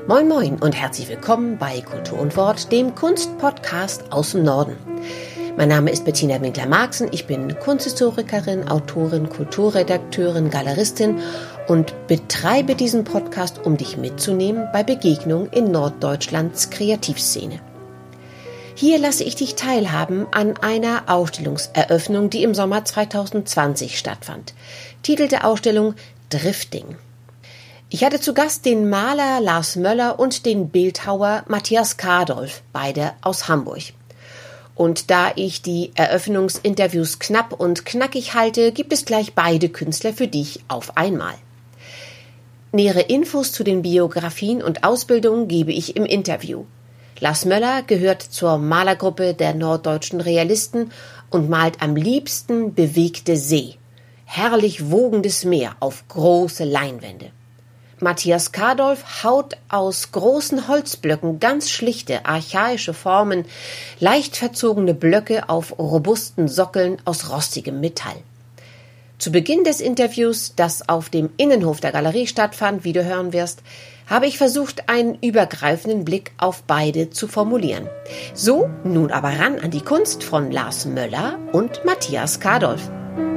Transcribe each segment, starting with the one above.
Moin Moin und herzlich willkommen bei Kultur und Wort, dem Kunstpodcast aus dem Norden. Mein Name ist Bettina Winkler-Marxen, ich bin Kunsthistorikerin, Autorin, Kulturredakteurin, Galeristin und betreibe diesen Podcast, um dich mitzunehmen bei Begegnungen in Norddeutschlands Kreativszene. Hier lasse ich dich teilhaben an einer Ausstellungseröffnung, die im Sommer 2020 stattfand. Titel der Ausstellung Drifting. Ich hatte zu Gast den Maler Lars Möller und den Bildhauer Matthias Kardolf, beide aus Hamburg. Und da ich die Eröffnungsinterviews knapp und knackig halte, gibt es gleich beide Künstler für dich auf einmal. Nähere Infos zu den Biografien und Ausbildungen gebe ich im Interview. Lars Möller gehört zur Malergruppe der norddeutschen Realisten und malt am liebsten bewegte See, herrlich wogendes Meer auf große Leinwände. Matthias Kardolf haut aus großen Holzblöcken ganz schlichte, archaische Formen, leicht verzogene Blöcke auf robusten Sockeln aus rostigem Metall. Zu Beginn des Interviews, das auf dem Innenhof der Galerie stattfand, wie du hören wirst, habe ich versucht, einen übergreifenden Blick auf beide zu formulieren. So, nun aber ran an die Kunst von Lars Möller und Matthias Kardolf.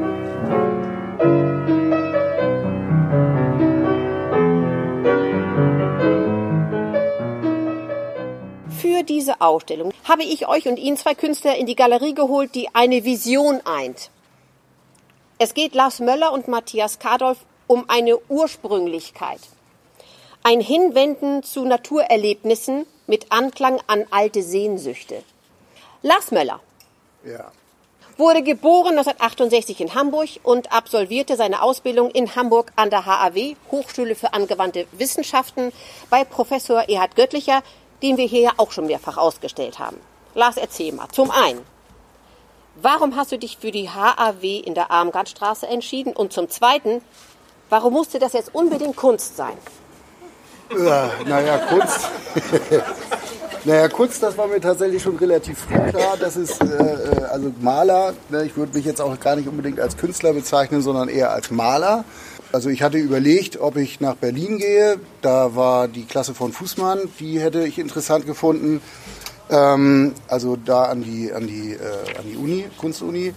Für diese Ausstellung habe ich euch und ihn zwei Künstler in die Galerie geholt, die eine Vision eint. Es geht Lars Möller und Matthias Kardolf um eine Ursprünglichkeit. Ein Hinwenden zu Naturerlebnissen mit Anklang an alte Sehnsüchte. Lars Möller wurde geboren 1968 in Hamburg und absolvierte seine Ausbildung in Hamburg an der HAW, Hochschule für angewandte Wissenschaften, bei Professor Erhard Göttlicher, den wir hier ja auch schon mehrfach ausgestellt haben. Lars, erzähl mal. Zum einen, warum hast du dich für die HAW in der Armgardstraße entschieden? Und zum zweiten, warum musste das jetzt unbedingt Kunst sein? Kunst. Kunst, das war mir tatsächlich schon relativ früh klar. Das ist also Maler. Ich würde mich jetzt auch gar nicht unbedingt als Künstler bezeichnen, sondern eher als Maler. Also ich hatte überlegt, ob ich nach Berlin gehe. Da war die Klasse von Fußmann, die hätte ich interessant gefunden. Also da an die Uni, Kunstuni.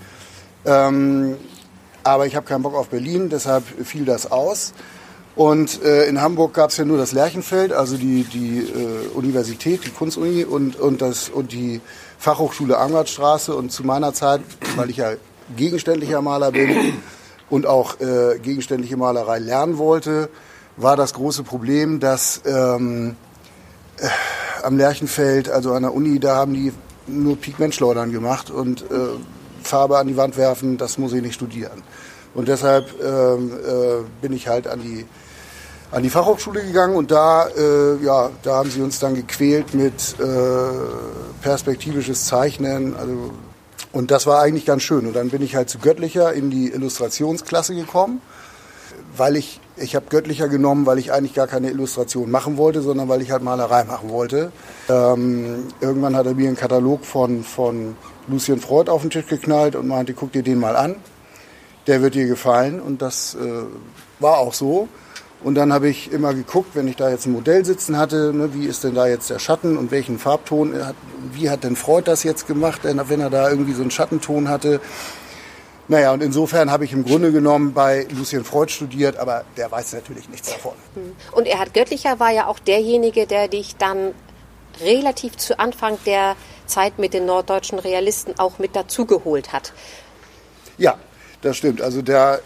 Aber ich habe keinen Bock auf Berlin, deshalb fiel das aus. Und in Hamburg gab es ja nur das Lerchenfeld, also die Universität, die Kunstuni und die Fachhochschule Armgardstraße. Und zu meiner Zeit, weil ich ja gegenständlicher Maler bin und auch gegenständliche Malerei lernen wollte, war das große Problem, dass am Lerchenfeld, also an der Uni, da haben die nur Pigmentschleudern gemacht und Farbe an die Wand werfen, das muss ich nicht studieren. Und deshalb bin ich halt an die Fachhochschule gegangen und da haben sie uns dann gequält mit perspektivisches Zeichnen. Also, und das war eigentlich ganz schön. Und dann bin ich halt zu Göttlicher in die Illustrationsklasse gekommen, weil ich habe Göttlicher genommen, weil ich eigentlich gar keine Illustration machen wollte, sondern weil ich halt Malerei machen wollte. Irgendwann hat er mir einen Katalog von Lucien Freud auf den Tisch geknallt und meinte, guck dir den mal an. Der wird dir gefallen und das war auch so. Und dann habe ich immer geguckt, wenn ich da jetzt ein Modell sitzen hatte, ne, wie ist denn da jetzt der Schatten und welchen Farbton, wie hat denn Freud das jetzt gemacht, wenn er da irgendwie so einen Schattenton hatte. Naja, und insofern habe ich im Grunde genommen bei Lucien Freud studiert, aber der weiß natürlich nichts davon. Und Erhard Göttlicher war ja auch derjenige, der dich dann relativ zu Anfang der Zeit mit den norddeutschen Realisten auch mit dazugeholt hat. Ja, das stimmt. Also das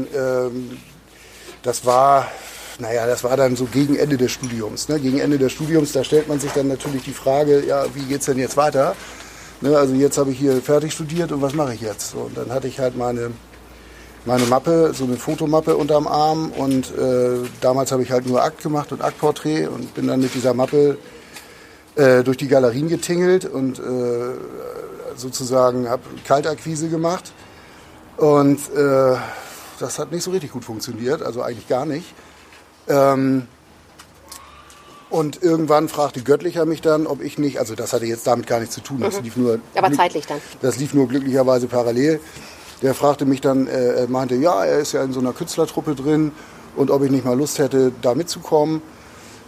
war dann so gegen Ende des Studiums. Ne? Gegen Ende des Studiums, da stellt man sich dann natürlich die Frage, ja, wie geht's denn jetzt weiter? Ne, also jetzt habe ich hier fertig studiert und was mache ich jetzt? So, und dann hatte ich halt meine Mappe, so eine Fotomappe unterm Arm und damals habe ich halt nur Akt gemacht und Aktporträt und bin dann mit dieser Mappe durch die Galerien getingelt und sozusagen habe Kaltakquise gemacht. Und das hat nicht so richtig gut funktioniert, also eigentlich gar nicht. Und irgendwann fragte Göttlicher mich dann, ob ich nicht, also das hatte jetzt damit gar nichts zu tun, das lief nur... Aber zeitlich dann? Das lief nur glücklicherweise parallel. Der fragte mich dann, er meinte, ja, er ist ja in so einer Künstlertruppe drin und ob ich nicht mal Lust hätte, da mitzukommen.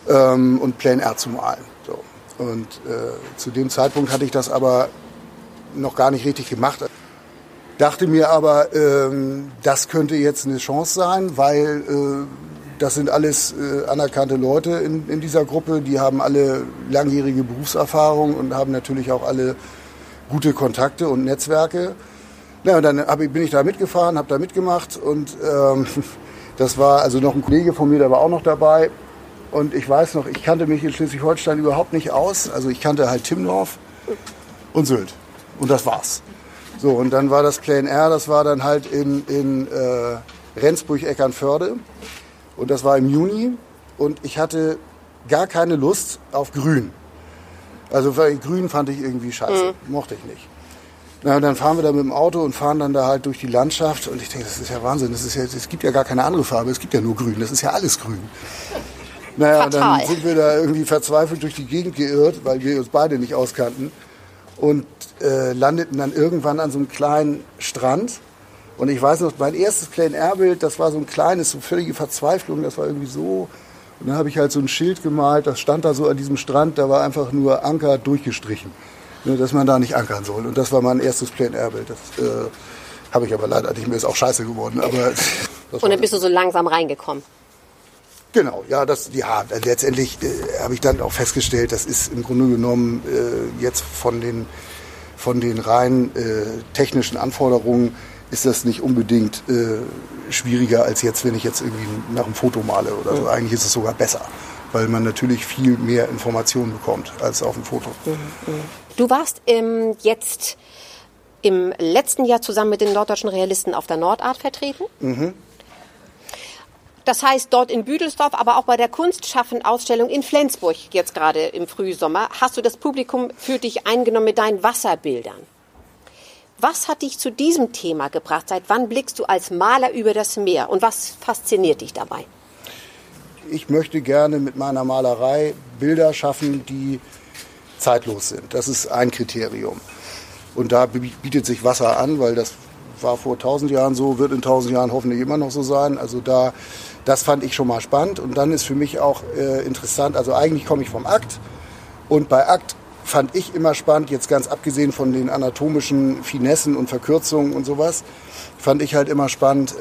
und Plein Air zu malen. So. Und zu dem Zeitpunkt hatte ich das aber noch gar nicht richtig gemacht. Dachte mir aber, das könnte jetzt eine Chance sein, weil das sind alles anerkannte Leute in dieser Gruppe. Die haben alle langjährige Berufserfahrung und haben natürlich auch alle gute Kontakte und Netzwerke. Na, und dann bin ich da mitgefahren, habe da mitgemacht und das war also noch ein Kollege von mir, der war auch noch dabei. Und ich weiß noch, ich kannte mich in Schleswig-Holstein überhaupt nicht aus. Also ich kannte halt Timmendorf und Sylt. Und das war's. So, und dann war das Plein Air, das war dann halt in Rendsburg-Eckernförde. Und das war im Juni. Und ich hatte gar keine Lust auf Grün. Also weil Grün fand ich irgendwie scheiße. Mochte ich nicht. Na, und dann fahren wir da mit dem Auto und fahren dann da halt durch die Landschaft. Und ich denke, das ist ja Wahnsinn. Es gibt ja gar keine andere Farbe. Es gibt ja nur Grün. Das ist ja alles Grün. Naja, dann sind wir da irgendwie verzweifelt durch die Gegend geirrt, weil wir uns beide nicht auskannten. Und landeten dann irgendwann an so einem kleinen Strand. Und ich weiß noch, mein erstes Plein-Air-Bild, das war so ein kleines, so völlige Verzweiflung. Das war irgendwie so. Und dann habe ich halt so ein Schild gemalt, das stand da so an diesem Strand. Da war einfach nur Anker durchgestrichen. Dass man da nicht ankern soll. Und das war mein erstes Plein-Air-Bild. Das habe ich aber leider nicht mehr. Ist auch scheiße geworden. Aber und dann bist du so langsam reingekommen. Genau, ja, letztendlich habe ich dann auch festgestellt, das ist im Grunde genommen jetzt von den rein technischen Anforderungen ist das nicht unbedingt schwieriger als jetzt, wenn ich jetzt irgendwie nach einem Foto male oder so. Eigentlich ist es sogar besser, weil man natürlich viel mehr Informationen bekommt als auf dem Foto. Du warst jetzt im letzten Jahr zusammen mit den norddeutschen Realisten auf der Nordart vertreten. Das heißt, dort in Büdelsdorf, aber auch bei der Kunstschaffen-Ausstellung in Flensburg, jetzt gerade im Frühsommer, hast du das Publikum für dich eingenommen mit deinen Wasserbildern. Was hat dich zu diesem Thema gebracht? Seit wann blickst du als Maler über das Meer? Und was fasziniert dich dabei? Ich möchte gerne mit meiner Malerei Bilder schaffen, die zeitlos sind. Das ist ein Kriterium. Und da bietet sich Wasser an, weil das war vor 1000 Jahren so, wird in 1000 Jahren hoffentlich immer noch so sein. Also das fand ich schon mal spannend. Und dann ist für mich auch interessant, also eigentlich komme ich vom Akt. Und bei Akt fand ich immer spannend, jetzt ganz abgesehen von den anatomischen Finessen und Verkürzungen und sowas, fand ich halt immer spannend,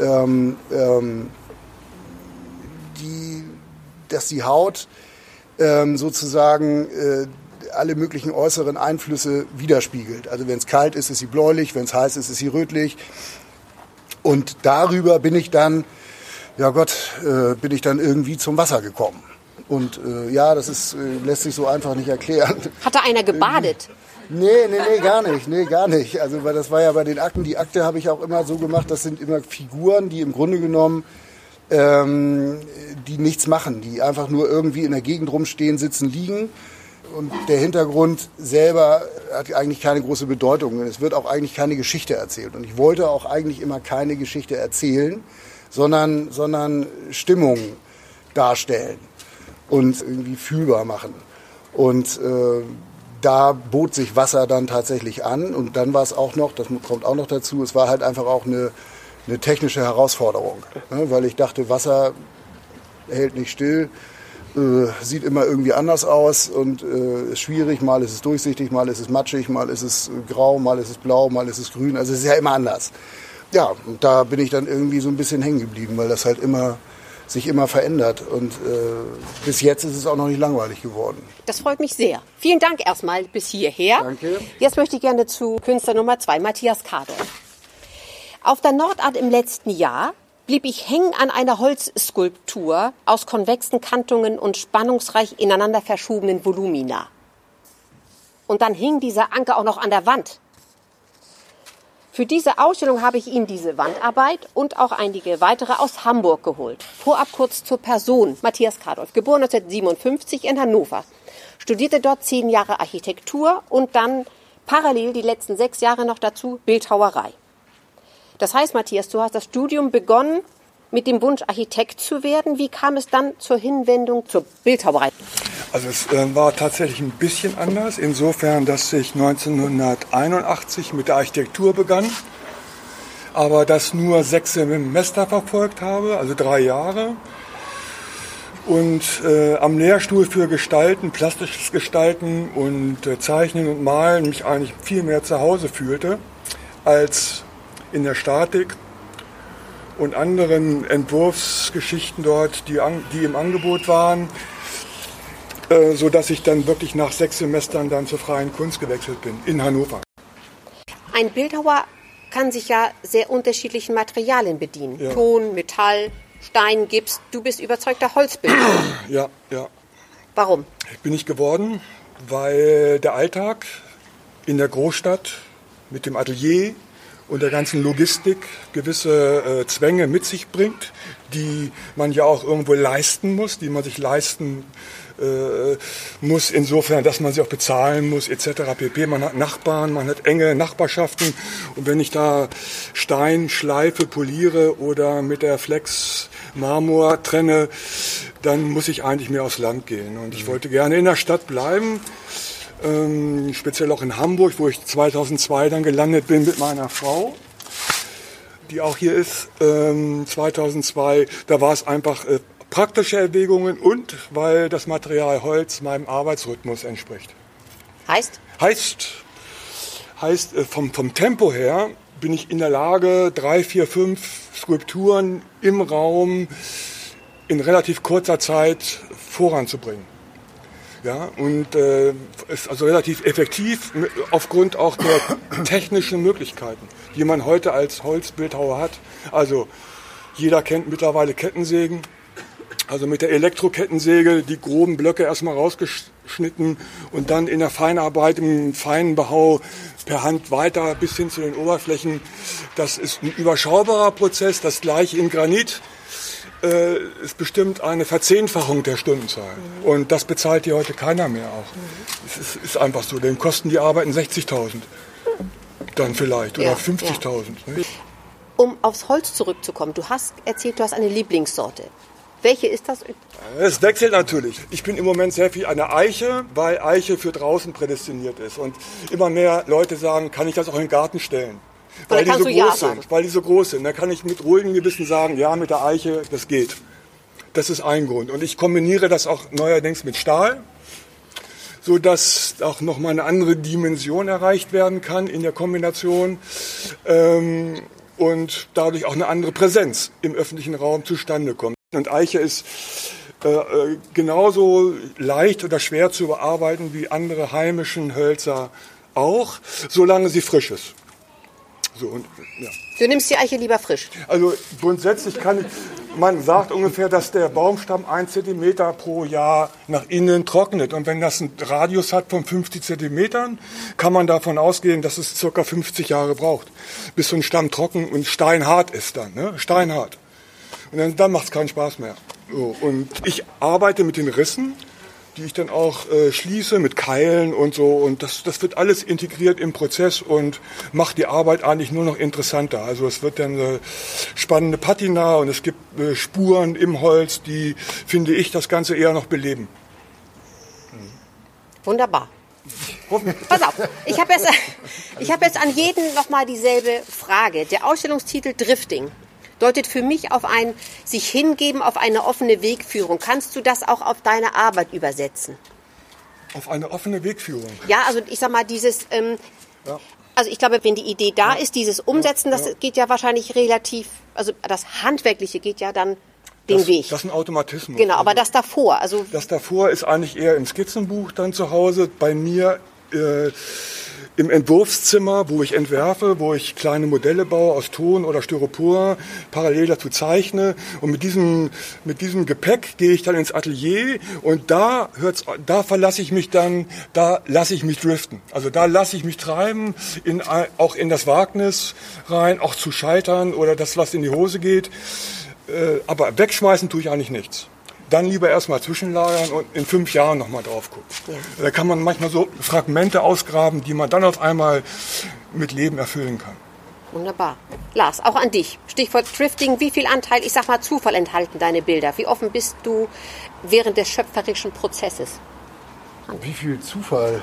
dass die Haut sozusagen alle möglichen äußeren Einflüsse widerspiegelt. Also wenn es kalt ist, ist sie bläulich, wenn es heiß ist, ist sie rötlich. Und darüber bin ich dann irgendwie zum Wasser gekommen. Und das lässt sich so einfach nicht erklären. Hat da einer gebadet? Nee, gar nicht. Also weil das war ja bei den Akten, die Akte habe ich auch immer so gemacht, das sind immer Figuren, die im Grunde genommen die nichts machen, die einfach nur irgendwie in der Gegend rumstehen, sitzen, liegen. Und der Hintergrund selber hat eigentlich keine große Bedeutung. Es wird auch eigentlich keine Geschichte erzählt. Und ich wollte auch eigentlich immer keine Geschichte erzählen, sondern Stimmung darstellen und irgendwie fühlbar machen. Und da bot sich Wasser dann tatsächlich an. Und dann war es auch noch, das kommt auch noch dazu, es war halt einfach auch eine technische Herausforderung. Ne? Weil ich dachte, Wasser hält nicht still. Sieht immer irgendwie anders aus und ist schwierig. Mal ist es durchsichtig, mal ist es matschig, mal ist es grau, mal ist es blau, mal ist es grün. Also es ist ja immer anders. Ja, und da bin ich dann irgendwie so ein bisschen hängen geblieben, weil das halt sich immer verändert. Und bis jetzt ist es auch noch nicht langweilig geworden. Das freut mich sehr. Vielen Dank erstmal bis hierher. Danke. Jetzt möchte ich gerne zu Künstler Nummer 2, Matthias Kardorf. Auf der Nordart im letzten Jahr blieb ich hängen an einer Holzskulptur aus konvexen Kantungen und spannungsreich ineinander verschobenen Volumina. Und dann hing dieser Anker auch noch an der Wand. Für diese Ausstellung habe ich Ihnen diese Wandarbeit und auch einige weitere aus Hamburg geholt. Vorab kurz zur Person. Matthias Kardorf, geboren 1957 in Hannover. Studierte dort 10 Jahre Architektur und dann parallel die letzten 6 Jahre noch dazu Bildhauerei. Das heißt, Matthias, du hast das Studium begonnen mit dem Wunsch, Architekt zu werden. Wie kam es dann zur Hinwendung zur Bildhauerei? Also es war tatsächlich ein bisschen anders, insofern, dass ich 1981 mit der Architektur begann, aber das nur 6 Semester verfolgt habe, also 3 Jahre. und am Lehrstuhl für Gestalten, plastisches Gestalten und Zeichnen und Malen mich eigentlich viel mehr zu Hause fühlte als in der Statik und anderen Entwurfsgeschichten dort, die im Angebot waren, sodass ich dann wirklich nach 6 Semestern dann zur freien Kunst gewechselt bin, in Hannover. Ein Bildhauer kann sich ja sehr unterschiedlichen Materialien bedienen. Ja. Ton, Metall, Stein, Gips. Du bist überzeugter Holzbildhauer. Ja. Warum? Bin ich geworden, weil der Alltag in der Großstadt mit dem Atelier und der ganzen Logistik gewisse Zwänge mit sich bringt, die man ja auch irgendwo leisten muss, die man sich leisten muss, insofern, dass man sie auch bezahlen muss, etc. pp. Man hat Nachbarn, man hat enge Nachbarschaften und wenn ich da Stein schleife, poliere oder mit der Flex Marmor trenne, dann muss ich eigentlich mehr aufs Land gehen. Und ich wollte gerne in der Stadt bleiben, speziell auch in Hamburg, wo ich 2002 dann gelandet bin mit meiner Frau, die auch hier ist, 2002. Da war es einfach praktische Erwägungen und weil das Material Holz meinem Arbeitsrhythmus entspricht. Heißt? Heißt vom Tempo her bin ich in der Lage, 3, 4, 5 Skulpturen im Raum in relativ kurzer Zeit voranzubringen. Ja, und ist also relativ effektiv aufgrund auch der technischen Möglichkeiten, die man heute als Holzbildhauer hat. Also jeder kennt mittlerweile Kettensägen. Also mit der Elektrokettensäge die groben Blöcke erstmal rausgeschnitten und dann in der Feinarbeit, im feinen Behau per Hand weiter bis hin zu den Oberflächen. Das ist ein überschaubarer Prozess. Das gleiche in Granit ist bestimmt eine Verzehnfachung der Stundenzahl. Und das bezahlt hier heute keiner mehr auch. Es ist einfach so. Dann kosten die Arbeiten 60.000 dann vielleicht oder 50.000. Ja. Um aufs Holz zurückzukommen, du hast erzählt, du hast eine Lieblingssorte. Welche ist das? Es wechselt natürlich. Ich bin im Moment sehr viel eine Eiche, weil Eiche für draußen prädestiniert ist. Und immer mehr Leute sagen, kann ich das auch in den Garten stellen? Weil die so groß sind. Weil die so groß sind. Dann kann ich mit ruhigem Gewissen sagen, ja, mit der Eiche, das geht. Das ist ein Grund. Und ich kombiniere das auch neuerdings mit Stahl, sodass auch nochmal eine andere Dimension erreicht werden kann in der Kombination. Und dadurch auch eine andere Präsenz im öffentlichen Raum zustande kommt. Und Eiche ist genauso leicht oder schwer zu bearbeiten wie andere heimischen Hölzer auch, solange sie frisch ist. So, und, ja. Du nimmst die Eiche lieber frisch? Also grundsätzlich man sagt ungefähr, dass der Baumstamm 1 Zentimeter pro Jahr nach innen trocknet. Und wenn das einen Radius hat von 50 Zentimetern, kann man davon ausgehen, dass es ca. 50 Jahre braucht, bis so ein Stamm trocken und steinhart ist dann. Ne? Steinhart. Und dann macht es keinen Spaß mehr. So, und ich arbeite mit den Rissen, die ich dann auch schließe mit Keilen und so. Und das wird alles integriert im Prozess und macht die Arbeit eigentlich nur noch interessanter. Also es wird dann eine spannende Patina und es gibt Spuren im Holz, die, finde ich, das Ganze eher noch beleben. Wunderbar. Pass auf, ich habe jetzt an jeden nochmal dieselbe Frage. Der Ausstellungstitel Drifting deutet für mich auf ein sich hingeben, auf eine offene Wegführung. Kannst du das auch auf deine Arbeit übersetzen? Auf eine offene Wegführung? Ja, also ich sag mal, dieses, also ich glaube, wenn die Idee da ist, dieses Umsetzen, das geht ja wahrscheinlich relativ, also das Handwerkliche geht ja dann den Weg. Das ist ein Automatismus. Genau, aber das davor, also... Das davor ist eigentlich eher im Skizzenbuch dann zu Hause, bei mir im Entwurfszimmer, wo ich entwerfe, wo ich kleine Modelle baue aus Ton oder Styropor, parallel dazu zeichne. Und mit diesem Gepäck gehe ich dann ins Atelier und da verlasse ich mich dann, da lasse ich mich driften. Also da lasse ich mich treiben, auch in das Wagnis rein, auch zu scheitern oder das, was in die Hose geht. Aber wegschmeißen tue ich eigentlich nichts. Dann lieber erstmal zwischenlagern und in 5 Jahren nochmal drauf gucken. Ja. Da kann man manchmal so Fragmente ausgraben, die man dann auf einmal mit Leben erfüllen kann. Wunderbar. Lars, auch an dich. Stichwort Drifting. Wie viel Anteil, ich sag mal Zufall, enthalten deine Bilder? Wie offen bist du während des schöpferischen Prozesses? Wie viel Zufall?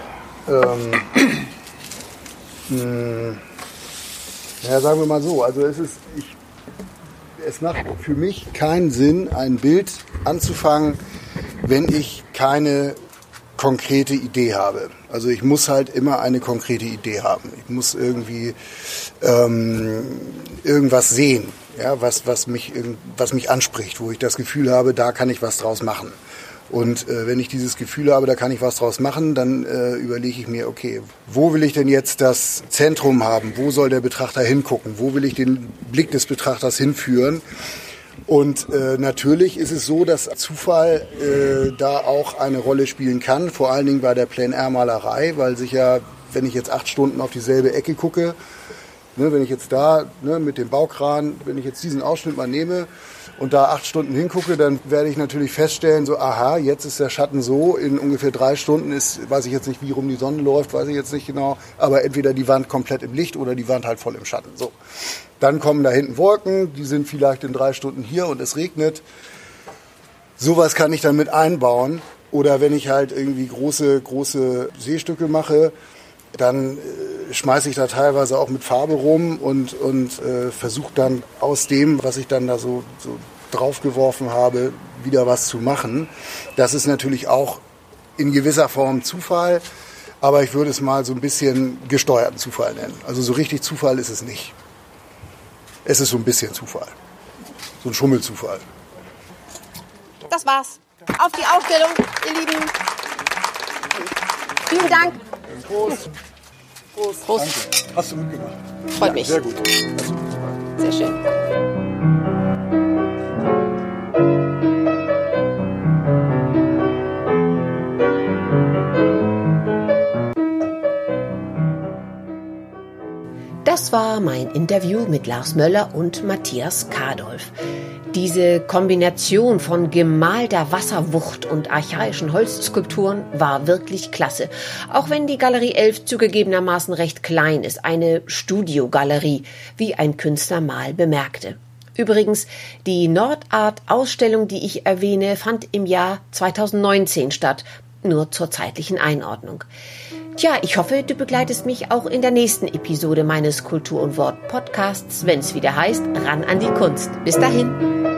Ja, sagen wir mal so. Also es macht für mich keinen Sinn, ein Bild anzufangen, wenn ich keine konkrete Idee habe. Also ich muss halt immer eine konkrete Idee haben. Ich muss irgendwie irgendwas sehen, ja, was mich anspricht, wo ich das Gefühl habe, da kann ich was draus machen. Und wenn ich dieses Gefühl habe, da kann ich was draus machen, dann überlege ich mir, okay, wo will ich denn jetzt das Zentrum haben? Wo soll der Betrachter hingucken? Wo will ich den Blick des Betrachters hinführen? Und natürlich ist es so, dass Zufall da auch eine Rolle spielen kann, vor allen Dingen bei der Plein-Air-Malerei, weil sich ja, wenn ich jetzt 8 Stunden auf dieselbe Ecke gucke, ne, wenn ich jetzt da mit dem Baukran, wenn ich jetzt diesen Ausschnitt mal nehme und da 8 Stunden hingucke, dann werde ich natürlich feststellen, so aha, jetzt ist der Schatten so, in ungefähr 3 Stunden weiß ich jetzt nicht, wie rum die Sonne läuft, weiß ich jetzt nicht genau, aber entweder die Wand komplett im Licht oder die Wand halt voll im Schatten. So. Dann kommen da hinten Wolken, die sind vielleicht in 3 Stunden hier und es regnet. Sowas kann ich dann mit einbauen. Oder wenn ich halt irgendwie große Seestücke mache, dann schmeiße ich da teilweise auch mit Farbe rum und versuche dann aus dem, was ich dann da so draufgeworfen habe, wieder was zu machen. Das ist natürlich auch in gewisser Form Zufall, aber ich würde es mal so ein bisschen gesteuerten Zufall nennen. Also so richtig Zufall ist es nicht. Es ist so ein bisschen Zufall. So ein Schummelzufall. Das war's. Auf die Ausstellung, ihr Lieben. Vielen Dank. Prost. Prost. Prost. Danke. Hast du gut gemacht. Freut mich. Sehr gut. Hast du gut gemacht. Sehr schön. Das war mein Interview mit Lars Möller und Matthias Kadolf. Diese Kombination von gemalter Wasserwucht und archaischen Holzskulpturen war wirklich klasse. Auch wenn die Galerie 11 zugegebenermaßen recht klein ist, eine Studiogalerie, wie ein Künstler mal bemerkte. Übrigens, die Nordart-Ausstellung, die ich erwähne, fand im Jahr 2019 statt, nur zur zeitlichen Einordnung. Tja, ich hoffe, du begleitest mich auch in der nächsten Episode meines Kultur und Wort Podcasts, wenn es wieder heißt, ran an die Kunst. Bis dahin.